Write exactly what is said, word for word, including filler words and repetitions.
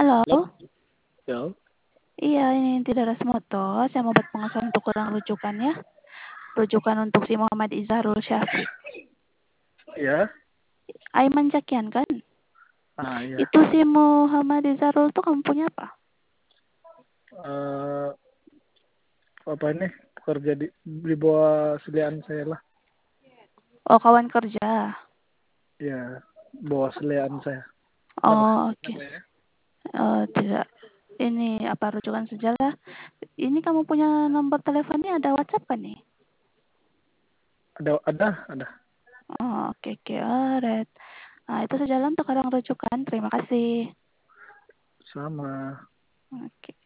Halo? Halo? Ya. Iya, ini Tidaras Moto. Saya mau buat pengesahan untuk kurang rujukan ya. Rujukan untuk si Muhammad Izharul Syafiq. Ya. Aiman Jakian kan? Ah, ya. Itu si Muhammad Izharul tuh kamu punya apa? Uh, apa ini kerja di di bawah selian saya lah. Oh, kawan kerja. Ya, bawah selian saya. Kenapa? Oh, oke. Okay. Kenapa ya? Oh, tidak. Ini apa rujukan sejarah? Ini kamu punya nomor teleponnya ada WhatsApp kan nih? Ada, ada, ada. Oh, oke, okay, oke. Okay. Alright. Nah, itu sejalan untuk orang rujukan. Terima kasih. Sama. Oke. Okay.